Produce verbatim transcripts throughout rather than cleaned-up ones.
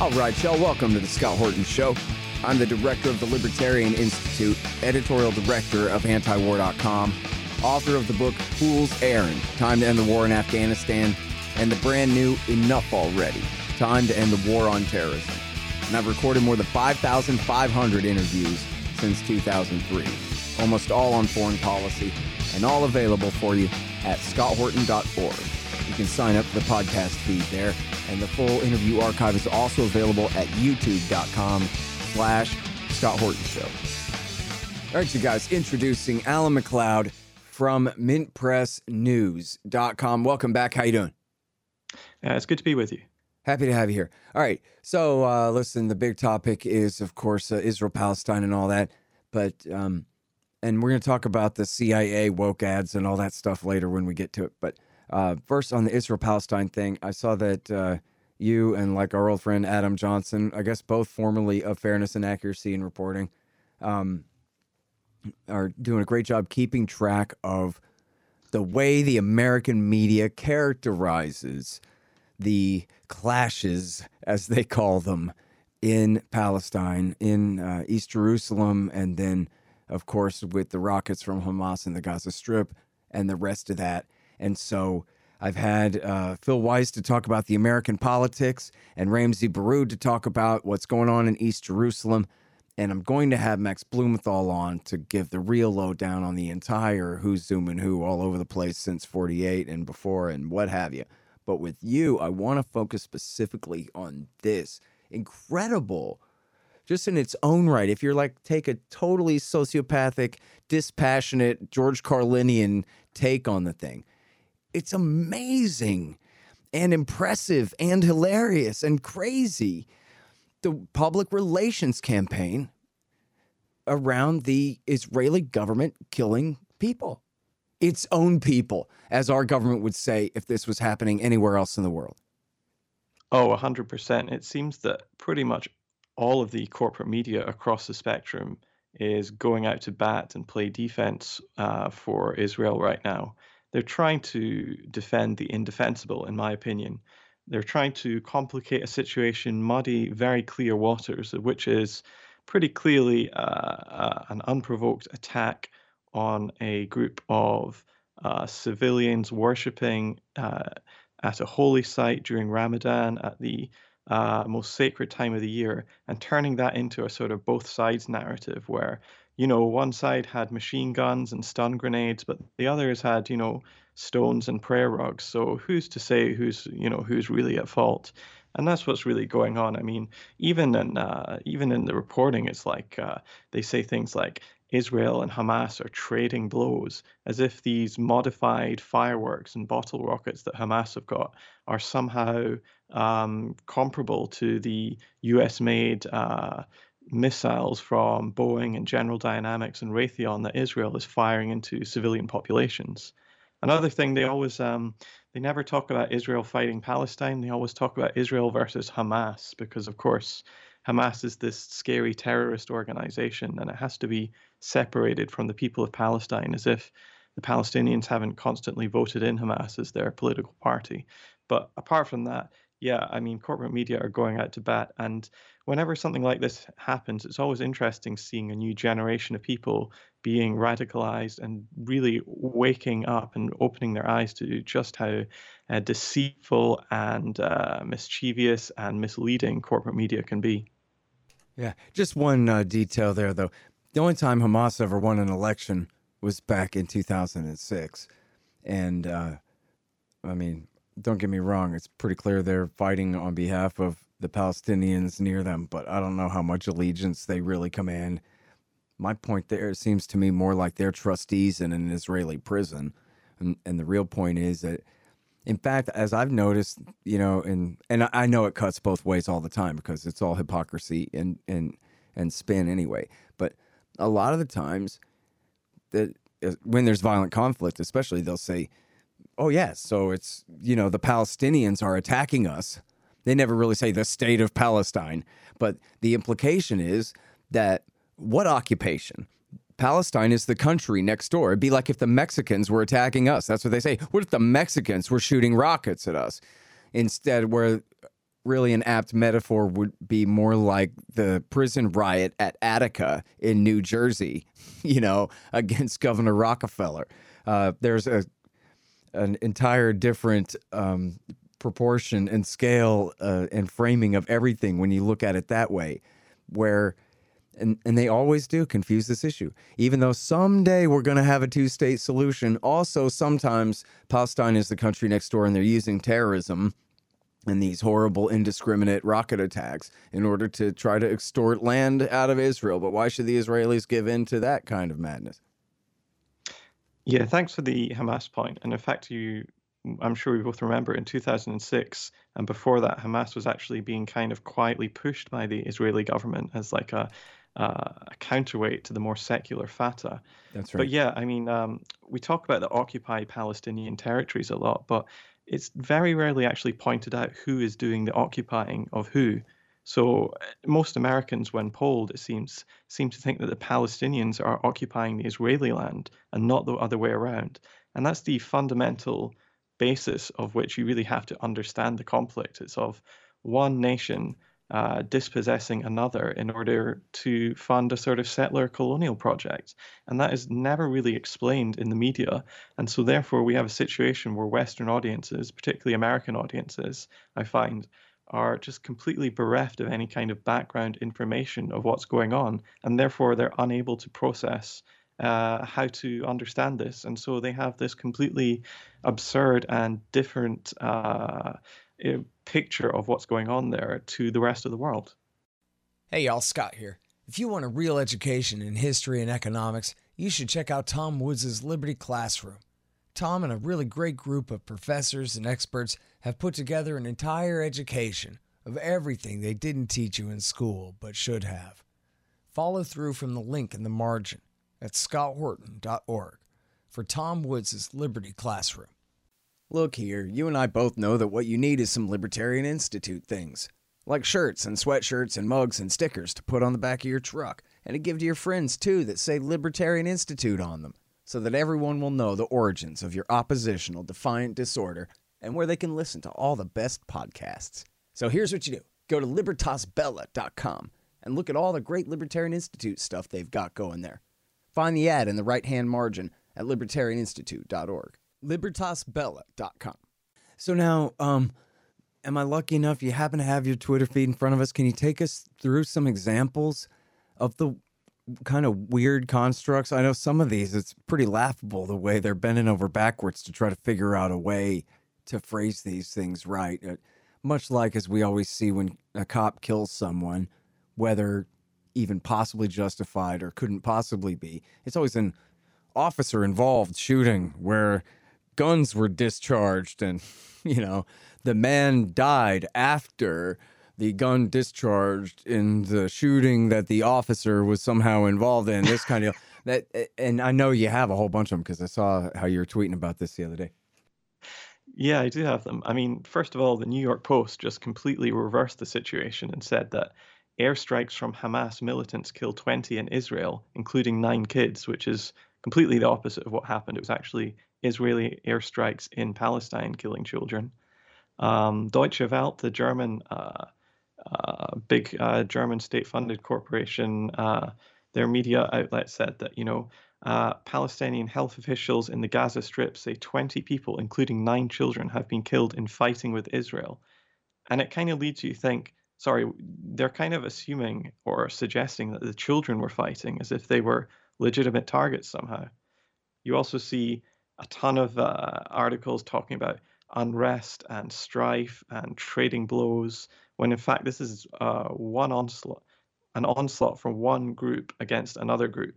All right, y'all, welcome to the Scott Horton Show. I'm the director of the Libertarian Institute, editorial director of anti war dot com, author of the book Fool's Errand, Time to End the War in Afghanistan, and the brand new Enough Already, Time to End the War on Terrorism. And I've recorded more than five thousand five hundred interviews since two thousand three, almost all on foreign policy, and all available for you at scott horton dot org. You can sign up for the podcast feed there, and the full interview archive is also available at youtube.com slash Scott Horton Show. All right, you guys, introducing Alan McLeod from mint press news dot com. Welcome back. How you doing? Uh, it's good to be with you. Happy to have you here. All right, so uh, listen, the big topic is, of course, uh, Israel-Palestine and all that, but um, and we're going to talk about the C I A woke ads and all that stuff later when we get to it, but Uh, first, on the Israel-Palestine thing, I saw that uh, you and like our old friend Adam Johnson, I guess both formerly of Fairness and Accuracy in Reporting, um, are doing a great job keeping track of the way the American media characterizes the clashes, as they call them, in Palestine, in uh, East Jerusalem, and then, of course, with the rockets from Hamas in the Gaza Strip and the rest of that. And so I've had uh, Phil Weiss to talk about the American politics and Ramsey Baroud to talk about what's going on in East Jerusalem. And I'm going to have Max Blumenthal on to give the real lowdown on the entire who's zooming who all over the place since forty-eight and before and what have you. But with you, I want to focus specifically on this incredible, just in its own right. If you're like, take a totally sociopathic, dispassionate, George Carlinian take on the thing, it's amazing and impressive and hilarious and crazy. The public relations campaign around the Israeli government killing people, its own people, as our government would say if this was happening anywhere else in the world. Oh, one hundred percent. It seems that pretty much all of the corporate media across the spectrum is going out to bat and play defense uh, for Israel right now. They're trying to defend the indefensible, in my opinion. They're trying to complicate a situation, muddy very clear waters, which is pretty clearly uh, uh, an unprovoked attack on a group of uh, civilians worshipping uh, at a holy site during Ramadan, at the uh, most sacred time of the year, and turning that into a sort of both sides narrative where, you know, one side had machine guns and stun grenades, but the others had, you know, stones and prayer rugs. So who's to say who's, you know, who's really at fault? And that's what's really going on. I mean, even in uh, even in the reporting, it's like uh, they say things like Israel and Hamas are trading blows, as if these modified fireworks and bottle rockets that Hamas have got are somehow um, comparable to the U S-made uh, missiles from Boeing and General Dynamics and Raytheon that Israel is firing into civilian populations. Another thing, they always, um, they never talk about Israel fighting Palestine. They always talk about Israel versus Hamas because, of course, Hamas is this scary terrorist organization and it has to be separated from the people of Palestine, as if the Palestinians haven't constantly voted in Hamas as their political party. But apart from that, yeah, I mean, corporate media are going out to bat. And whenever something like this happens, it's always interesting seeing a new generation of people being radicalized and really waking up and opening their eyes to just how uh, deceitful and uh, mischievous and misleading corporate media can be. Yeah, just one uh, detail there, though. The only time Hamas ever won an election was back in two thousand six. And, uh, I mean, don't get me wrong, it's pretty clear they're fighting on behalf of the Palestinians near them, but I don't know how much allegiance they really command. My point there seems to me more like they're trustees in an Israeli prison. And, and the real point is that, in fact, as I've noticed, you know, and, and I know it cuts both ways all the time because it's all hypocrisy and, and, and spin anyway. But a lot of the times that when there's violent conflict, especially, they'll say, oh, yes, so it's, you know, the Palestinians are attacking us. They never really say the state of Palestine. But the implication is that what occupation? Palestine is the country next door. It'd be like if the Mexicans were attacking us. That's what they say. What if the Mexicans were shooting rockets at us? Instead, where really an apt metaphor would be more like the prison riot at Attica in New Jersey, you know, against Governor Rockefeller. Uh, there's a an entire different um, proportion and scale uh, and framing of everything when you look at it that way, where and and they always do confuse this issue. Even though someday we're going to have a two-state solution, also sometimes Palestine is the country next door and they're using terrorism and these horrible indiscriminate rocket attacks in order to try to extort land out of Israel. But why should the Israelis give in to that kind of madness? Yeah, thanks for the Hamas point. And in fact, you, I'm sure we both remember in two thousand six and before that, Hamas was actually being kind of quietly pushed by the Israeli government as like a, uh, a counterweight to the more secular Fatah. That's right. But yeah, I mean, um, we talk about the occupied Palestinian territories a lot, but it's very rarely actually pointed out who is doing the occupying of who. So uh, most Americans, when polled, it seems seem to think that the Palestinians are occupying the Israeli land and not the other way around. And that's the fundamental basis of which you really have to understand the conflict. It's of one nation uh, dispossessing another in order to fund a sort of settler colonial project. And that is never really explained in the media. And so therefore we have a situation where Western audiences, particularly American audiences, I find, are just completely bereft of any kind of background information of what's going on, and therefore they're unable to process uh, how to understand this. And so they have this completely absurd and different uh, eh, picture of what's going on there to the rest of the world. Hey y'all, Scott here. If you want a real education in history and economics, you should check out Tom Woods' Liberty Classroom. Tom and a really great group of professors and experts have put together an entire education of everything they didn't teach you in school but should have. Follow through from the link in the margin at scott horton dot org for Tom Woods' Liberty Classroom. Look here, you and I both know that what you need is some Libertarian Institute things, like shirts and sweatshirts and mugs and stickers to put on the back of your truck, and to give to your friends too that say Libertarian Institute on them, so that everyone will know the origins of your oppositional defiant disorder and where they can listen to all the best podcasts. So here's what you do. Go to libertas bella dot com and look at all the great Libertarian Institute stuff they've got going there. Find the ad in the right-hand margin at libertarian institute dot org. libertas bella dot com. So now, um, am I lucky enough you happen to have your Twitter feed in front of us? Can you take us through some examples of the kind of weird constructs? I know some of these, it's pretty laughable the way they're bending over backwards to try to figure out a way to phrase these things right. Uh, much like as we always see when a cop kills someone, whether even possibly justified or couldn't possibly be, it's always an officer involved shooting where guns were discharged and, you know, the man died after the gun discharged in the shooting that the officer was somehow involved in. This kind of that, and I know you have a whole bunch of them because I saw how you were tweeting about this the other day. Yeah, I do have them. I mean, first of all, the New York Post just completely reversed the situation and said that airstrikes from Hamas militants killed twenty in Israel, including nine kids, which is completely the opposite of what happened. It was actually Israeli airstrikes in Palestine killing children. Um, Deutsche Welt, the German, uh, uh, big uh, German state-funded corporation, uh, their media outlet said that, you know, uh, Palestinian health officials in the Gaza Strip say twenty people, including nine children, have been killed in fighting with Israel. And it kind of leads you to think, sorry, they're kind of assuming or suggesting that the children were fighting as if they were legitimate targets somehow. You also see a ton of uh, articles talking about unrest and strife and trading blows, when in fact this is uh, one onslaught, an onslaught from one group against another group.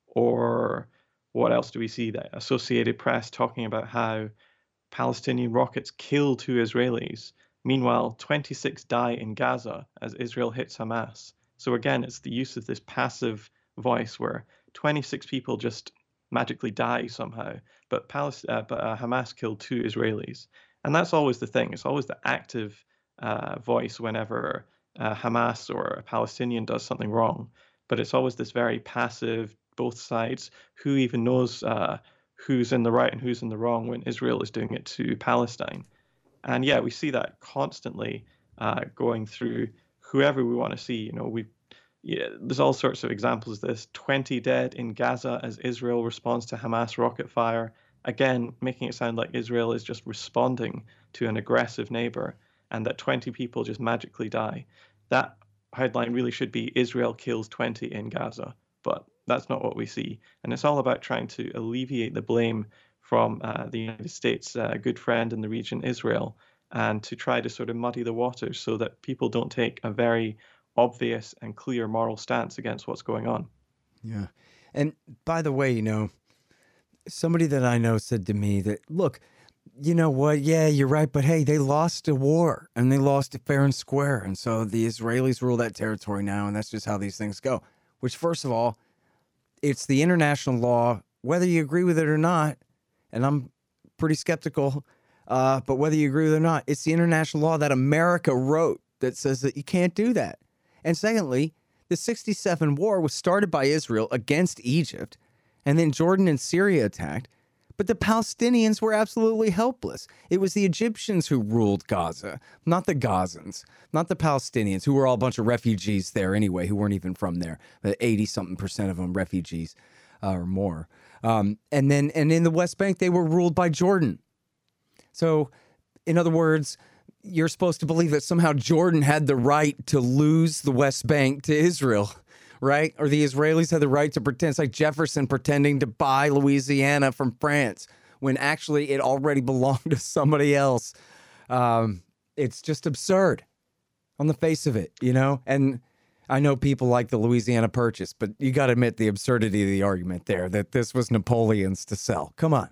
Or what else do we see? The Associated Press talking about how Palestinian rockets kill two Israelis. Meanwhile, twenty-six die in Gaza as Israel hits Hamas. So again, it's the use of this passive voice where twenty-six people just magically die somehow, but, Palest- uh, but uh, Hamas killed two Israelis. And that's always the thing. It's always the active uh, voice whenever uh, Hamas or a Palestinian does something wrong. But it's always this very passive, both sides, who even knows uh, who's in the right and who's in the wrong when Israel is doing it to Palestine. And yeah, we see that constantly uh, going through whoever we want to see. You know, we yeah, there's all sorts of examples of this. twenty dead in Gaza as Israel responds to Hamas rocket fire. Again, making it sound like Israel is just responding to an aggressive neighbor and that twenty people just magically die. That headline really should be Israel kills twenty in Gaza, but that's not what we see. And it's all about trying to alleviate the blame from uh, the United States, uh, a good friend in the region, Israel, and to try to sort of muddy the waters so that people don't take a very obvious and clear moral stance against what's going on. Yeah. And by the way, you know, somebody that I know said to me that, look, you know what? Yeah, you're right. But hey, they lost a war and they lost it fair and square. And so the Israelis rule that territory now. And that's just how these things go, which, first of all, it's the international law, whether you agree with it or not. And I'm pretty skeptical. Uh, but whether you agree with it or not, it's the international law that America wrote that says that you can't do that. And secondly, the sixty-seven war was started by Israel against Egypt, and then Jordan and Syria attacked. But the Palestinians were absolutely helpless. It was the Egyptians who ruled Gaza, not the Gazans, not the Palestinians, who were all a bunch of refugees there anyway, who weren't even from there. eighty-something percent of them refugees uh, or more. Um, and then, and in the West Bank, they were ruled by Jordan. So, in other words, you're supposed to believe that somehow Jordan had the right to lose the West Bank to Israel, right? Or the Israelis had the right to pretend. It's like Jefferson pretending to buy Louisiana from France when actually it already belonged to somebody else. Um, it's just absurd on the face of it, you know? And I know people like the Louisiana Purchase, but you got to admit the absurdity of the argument there, that this was Napoleon's to sell. Come on.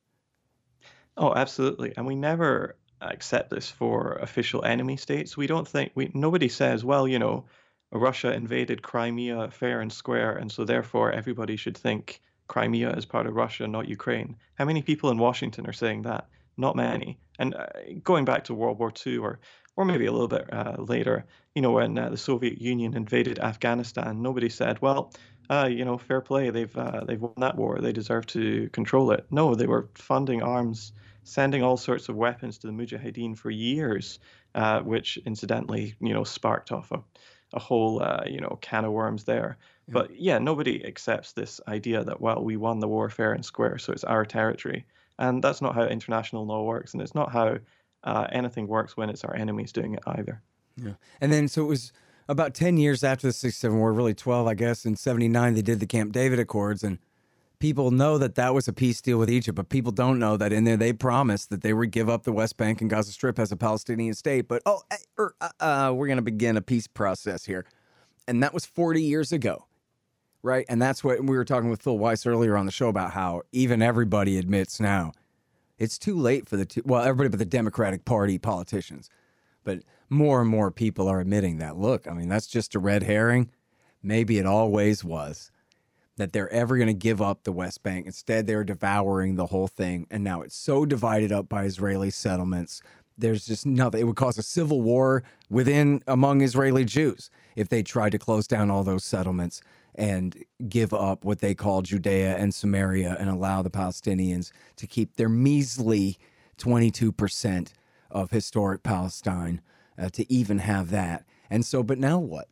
Oh, absolutely. And we never accept this for official enemy states. We don't think we nobody says, well, you know, Russia invaded Crimea fair and square, and so therefore everybody should think Crimea is part of Russia, not Ukraine. How many people in Washington are saying that? Not many. And uh, going back to World War Two, or or maybe a little bit uh, later, you know, when uh, the Soviet Union invaded Afghanistan, nobody said, well, uh, you know, fair play, they've uh, they've won that war, they deserve to control it. No, they were funding arms, sending all sorts of weapons to the Mujahideen for years, uh, which incidentally, you know, sparked off a, a whole, uh, you know, can of worms there. Yeah. But yeah, nobody accepts this idea that, well, we won the war fair and square, so it's our territory. And that's not how international law works. And it's not how uh, anything works when it's our enemies doing it either. Yeah. And then, so it was about ten years after the sixty-seven war, really twelve, I guess. In seventy-nine, they did the Camp David Accords, and people know that that was a peace deal with Egypt, but people don't know that in there they promised that they would give up the West Bank and Gaza Strip as a Palestinian state. But, oh, er, uh, uh, we're going to begin a peace process here. And that was forty years ago, right? And that's what we were talking with Phil Weiss earlier on the show about, how even everybody admits now it's too late for the two, well, everybody but the Democratic Party politicians. But more and more people are admitting that, look, I mean, that's just a red herring. Maybe it always was. That they're ever going to give up the West Bank. Instead, they're devouring the whole thing. And now it's so divided up by Israeli settlements. There's just nothing. It would cause a civil war within, among Israeli Jews if they tried to close down all those settlements and give up what they call Judea and Samaria and allow the Palestinians to keep their measly twenty-two percent of historic Palestine, uh, to even have that. And so, but now what?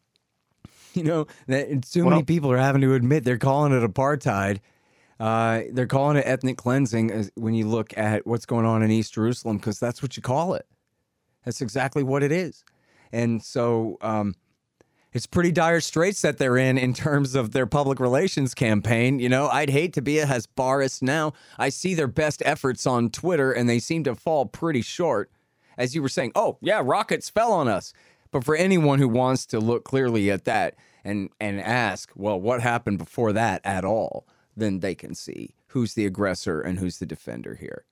You know, that too many well, people are having to admit they're calling it apartheid. Uh, they're calling it ethnic cleansing as, when you look at what's going on in East Jerusalem, because that's what you call it. That's exactly what it is. And so um, it's pretty dire straits that they're in in terms of their public relations campaign. You know, I'd hate to be a Hezbollah now. I see their best efforts on Twitter, and they seem to fall pretty short. As you were saying, oh, yeah, rockets fell on us. But for anyone who wants to look clearly at that and, and ask, well, what happened before that at all, then they can see who's the aggressor and who's the defender here.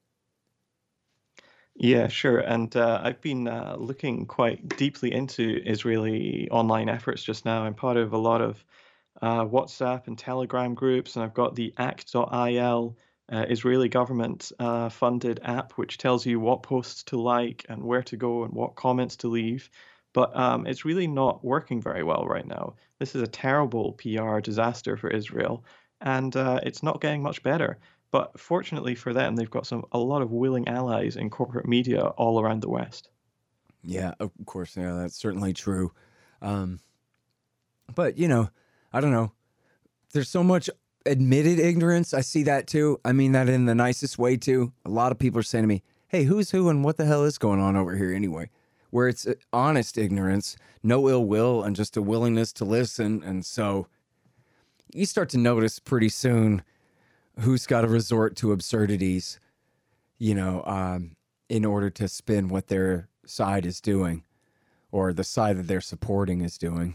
Yeah, sure. And uh, I've been uh, looking quite deeply into Israeli online efforts just now. I'm part of a lot of uh, WhatsApp and Telegram groups, and I've got the act dot I L uh, Israeli government uh, funded app, which tells you what posts to like and where to go and what comments to leave. But um, it's really not working very well right now. This is a terrible P R disaster for Israel, and uh, it's not getting much better. But fortunately for them, they've got some a lot of willing allies in corporate media all around the West. Yeah, of course. Yeah, that's certainly true. Um, but, you know, I don't know. There's so much admitted ignorance. I see that too. I mean that in the nicest way too. A lot of people are saying to me, hey, who's who and what the hell is going on over here anyway? Where it's uh, honest ignorance, no ill will, and just a willingness to listen. And so you start to notice pretty soon who's got to resort to absurdities, you know, um, in order to spin what their side is doing or the side that they're supporting is doing.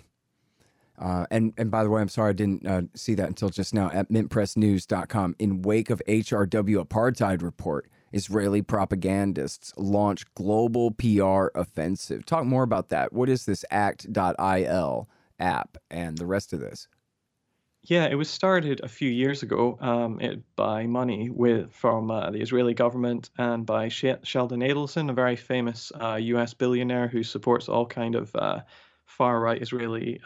Uh, and, and by the way, I'm sorry I didn't uh, see that until just now at mint press news dot com. In wake of H R W apartheid report, Israeli propagandists launch global P R offensive. Talk more about that. What is this act dot I L app and the rest of this? Yeah, it was started a few years ago um, it, by money with from uh, the Israeli government and by Sh- Sheldon Adelson, a very famous uh, U S billionaire who supports all kind of uh, far-right Israeli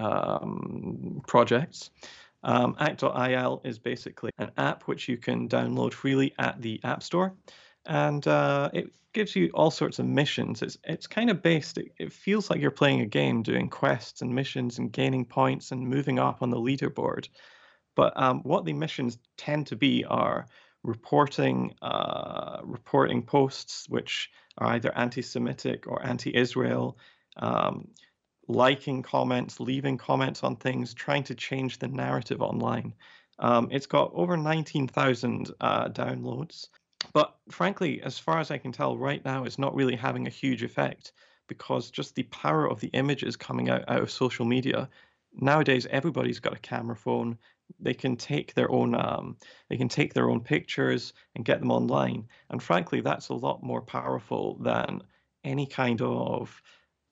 um, projects. Um, act dot I L is basically an app which you can download freely at the App Store, and uh, it gives you all sorts of missions. It's it's kind of based. It, it feels like you're playing a game, doing quests and missions and gaining points and moving up on the leaderboard. But um, what the missions tend to be are reporting uh, reporting posts which are either anti-Semitic or anti-Israel, um, liking comments, leaving comments on things, trying to change the narrative online. Um, it's got over nineteen thousand uh, downloads. But frankly, as far as I can tell right now, it's not really having a huge effect because just the power of the images coming out, out of social media. Nowadays, everybody's got a camera phone. They can take their own um, they can take their own pictures and get them online. And frankly, that's a lot more powerful than any kind of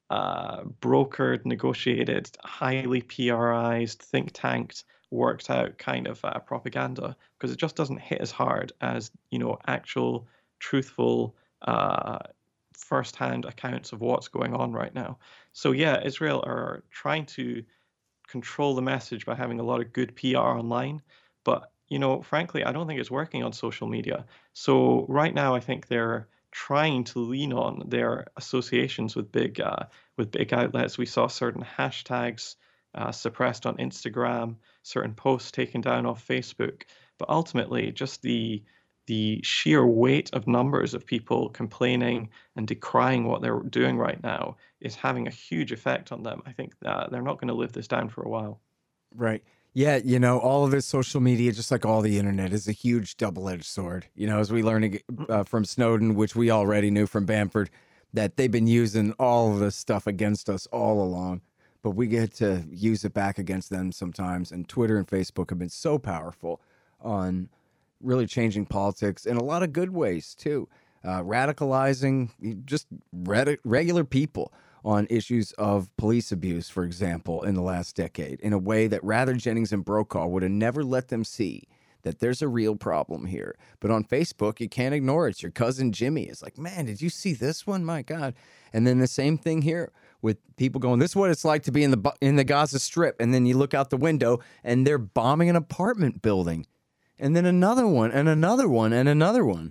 uh, brokered, negotiated, highly P R-ized, think tanked, worked out kind of uh, propaganda, because it just doesn't hit as hard as, you know, actual, truthful, uh, first-hand accounts of what's going on right now. So yeah, Israel are trying to control the message by having a lot of good P R online, but you know, frankly, I don't think it's working on social media. So right now, I think they're trying to lean on their associations with big uh, with big outlets. We saw certain hashtags uh, suppressed on Instagram, certain posts taken down off Facebook, but ultimately, just the the sheer weight of numbers of people complaining and decrying what they're doing right now is having a huge effect on them. I think uh, they're not going to live this down for a while. Right. Yeah, you know, all of this social media, just like all the internet, is a huge double-edged sword. You know, as we learned uh, from Snowden, which we already knew from Bamford, that they've been using all of this stuff against us all along, but we get to use it back against them sometimes. And Twitter and Facebook have been so powerful on really changing politics in a lot of good ways, too. Uh, radicalizing just red- regular people on issues of police abuse, for example, in the last decade, in a way that Rather, Jennings, and Brokaw would have never let them see that there's a real problem here. But on Facebook, you can't ignore it. It's your cousin Jimmy. It's like, man, did you see this one? My God. And then the same thing here with people going, this is what it's like to be in the in the Gaza Strip. And then you look out the window and they're bombing an apartment building. And then another one, and another one, and another one.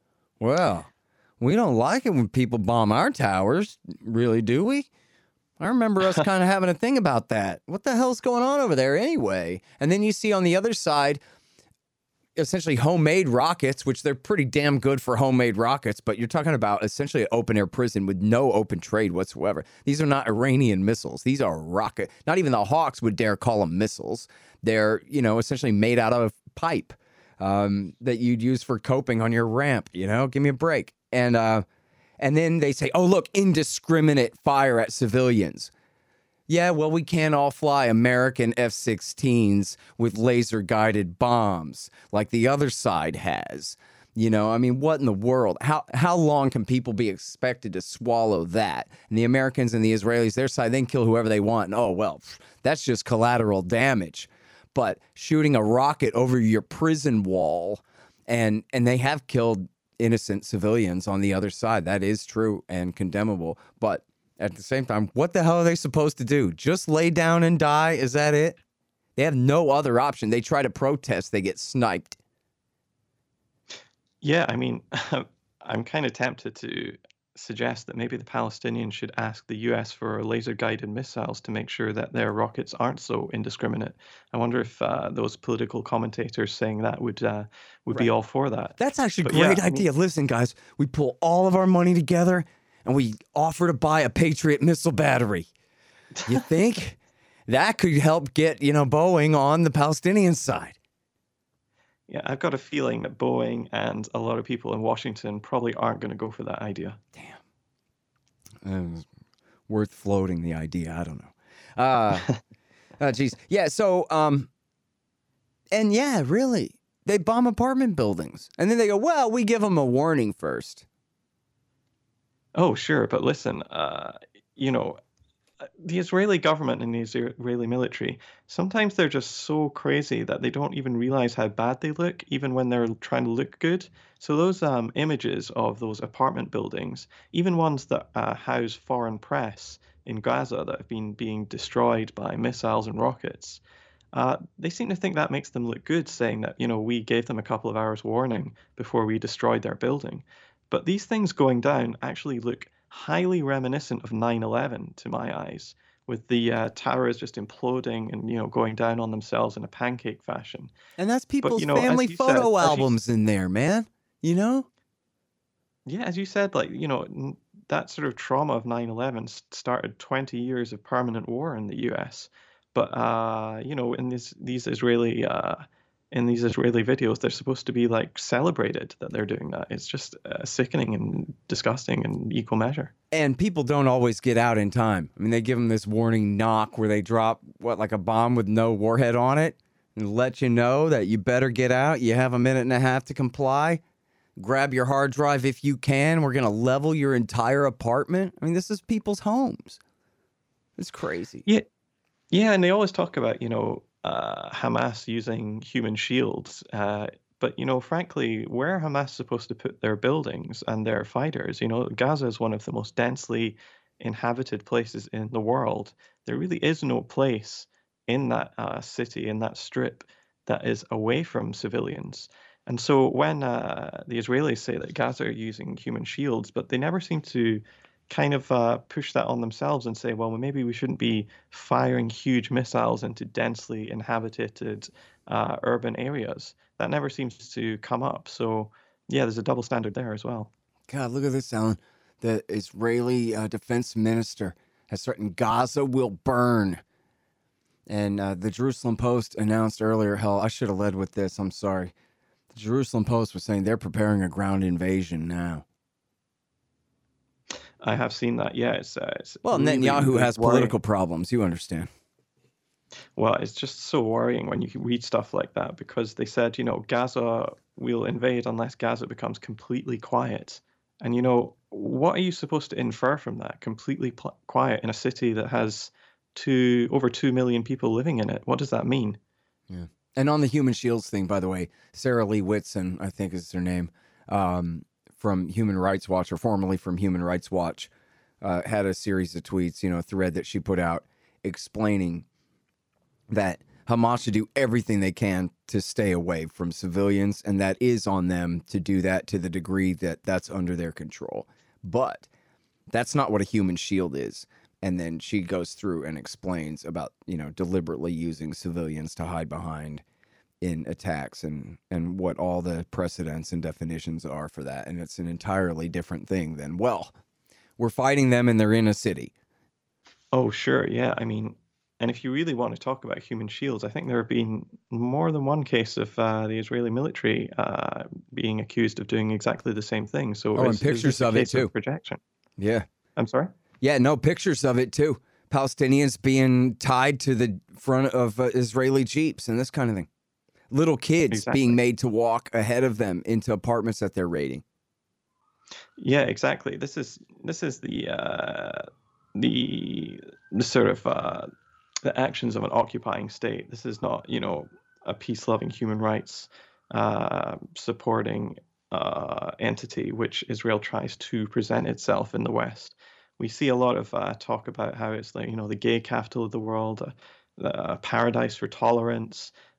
Well, we don't like it when people bomb our towers, really, do we? I remember us kind of having a thing about that. What the hell's going on over there anyway? And then you see on the other side, essentially homemade rockets, which they're pretty damn good for homemade rockets, but you're talking about essentially an open-air prison with no open trade whatsoever. These are not Iranian missiles. These are rocket. Not even the Hawks would dare call them missiles. They're, you know, essentially made out of pipe um, that you'd use for coping on your ramp. You know, give me a break. And uh, and then they say, oh, look, indiscriminate fire at civilians. Yeah, well, we can't all fly American F sixteens with laser-guided bombs like the other side has. You know, I mean, what in the world? How how long can people be expected to swallow that? And the Americans and the Israelis, their side, they can kill whoever they want. And, oh, well, that's just collateral damage. But shooting a rocket over your prison wall, and and they have killed innocent civilians on the other side. That is true and condemnable. But at the same time, what the hell are they supposed to do? Just lay down and die? Is that it? They have no other option. They try to protest, they get sniped. Yeah, I mean, I'm kind of tempted to suggest that maybe the Palestinians should ask the U S for laser-guided missiles to make sure that their rockets aren't so indiscriminate. I wonder if uh, those political commentators saying that would uh, would be Right. all for that. That's actually a But yeah, great I mean, idea. Listen, guys, we pull all of our money together and we offer to buy a Patriot missile battery. You think that could help get, you know, Boeing on the Palestinian side? yeah, I've got a feeling that Boeing and a lot of people in Washington probably aren't going to go for that idea. Damn. Uh, worth floating the idea. I don't know. Uh, oh, geez. Yeah. So, um, and yeah, really, they bomb apartment buildings and then they go, well, we give them a warning first. Oh, sure, but listen, uh, you know, uh, the Israeli government and the Israeli military, sometimes they're just so crazy that they don't even realize how bad they look, even when they're trying to look good. So those um, images of those apartment buildings, even ones that uh, house foreign press in Gaza that have been being destroyed by missiles and rockets, uh, they seem to think that makes them look good, saying that, you know, we gave them a couple of hours warning before we destroyed their building. But these things going down actually look highly reminiscent of nine eleven to my eyes, with the uh, towers just imploding and, you know, going down on themselves in a pancake fashion. And that's But, people's you know, as family you said, photo as you, albums in there, man. You know? yeah, as you said, like, you know, n- that sort of trauma of nine eleven s- started twenty years of permanent war in the U S. But, uh, you know, in this, these Israeli, uh, in these Israeli videos, they're supposed to be like celebrated that they're doing that. It's just uh, sickening and disgusting in equal measure. And people don't always get out in time. I mean, they give them this warning knock where they drop, what, like a bomb with no warhead on it and let you know that you better get out. You have a minute and a half to comply. Grab your hard drive if you can. We're going to level your entire apartment. I mean, this is people's homes. It's crazy. Yeah, yeah, and they always talk about, you know, uh, Hamas using human shields. Uh, but, you know, frankly, where are Hamas supposed to put their buildings and their fighters? You know, Gaza is one of the most densely inhabited places in the world. There really is no place in that uh, city, in that strip, that is away from civilians. And so when uh, the Israelis say that Gaza are using human shields, but they never seem to kind of uh, push that on themselves and say, well, maybe we shouldn't be firing huge missiles into densely inhabited uh, urban areas. That never seems to come up. So, yeah, there's a double standard there as well. God, look at this, Alan. The Israeli uh, defense minister has threatened Gaza will burn. And uh, the Jerusalem Post announced earlier, hell, I should have led with this. I'm sorry. The Jerusalem Post was saying they're preparing a ground invasion now. I have seen that. Yeah, it's, uh, it's Well, really, Netanyahu really has worrying. political problems. You understand. Well, it's just so worrying when you read stuff like that because they said, you know, Gaza will invade unless Gaza becomes completely quiet. And, you know, what are you supposed to infer from that? Completely pl- quiet in a city that has two over two million people living in it. What does that mean? Yeah. And on the human shields thing, by the way, Sarah Lee Whitson, I think is her name, um, from Human Rights Watch, or formerly from Human Rights Watch, uh, had a series of tweets, you know, a thread that she put out explaining that Hamas should do everything they can to stay away from civilians, and that is on them to do that to the degree that that's under their control. But that's not what a human shield is. And then she goes through and explains about, you know, deliberately using civilians to hide behind in attacks and, and what all the precedents and definitions are for that. And it's an entirely different thing than, well, we're fighting them and they're in a city. Oh, sure. Yeah. I mean, and if you really want to talk about human shields, I think there have been more than one case of uh, the Israeli military uh, being accused of doing exactly the same thing. So Oh, and is, is pictures this a of it case too. projection? Yeah. I'm sorry? Yeah, no, pictures of it too. Palestinians being tied to the front of uh, Israeli Jeeps and this kind of thing. Little kids Exactly. being made to walk ahead of them into apartments that they're raiding. Yeah, exactly. This is this is the uh, the the sort of uh, the actions of an occupying state. This is not, you know, a peace-loving human rights uh, supporting uh, entity which Israel tries to present itself in the West. We see a lot of uh, talk about how it's like, you know, the gay capital of the world, uh, a paradise for tolerance.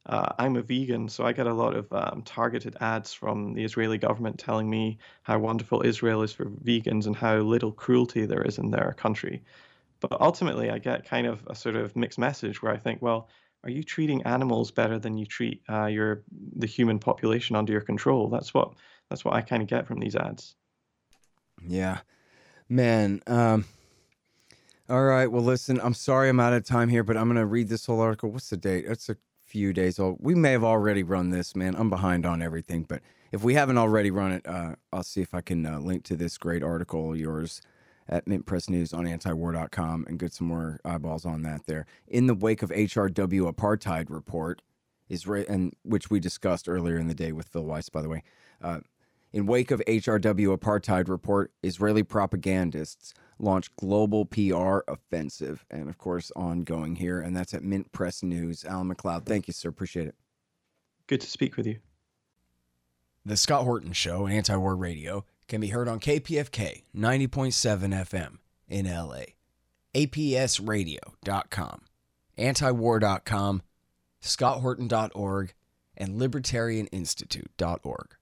uh, I'm a vegan, so I get a lot of um, targeted ads from the Israeli government telling me how wonderful Israel is for vegans and how little cruelty there is in their country. But ultimately, I get kind of a sort of mixed message where I think, well, are you treating animals better than you treat uh, your the human population under your control? That's what that's what I kind of get from these ads. Yeah, man. Um, all right. Well, listen, I'm sorry I'm out of time here, but I'm going to read this whole article. What's the date? It's a few days old. We may have already run this, man. I'm behind on everything, but if we haven't already run it, uh, I'll see if I can uh, link to this great article of yours at Mint Press News on antiwar dot com and get some more eyeballs on that there. In the wake of H R W apartheid report, Israel, and which we discussed earlier in the day with Phil Weiss, by the way, uh, in wake of H R W apartheid report, Israeli propagandists launched global P R offensive, and of course, ongoing here, and that's at Mint Press News. Alan McLeod, thank you, sir. Appreciate it. Good to speak with you. The Scott Horton Show, Anti-War Radio, can be heard on K P F K ninety point seven F M in L A, A P S radio dot com, antiwar dot com, scott horton dot org, and libertarian institute dot org.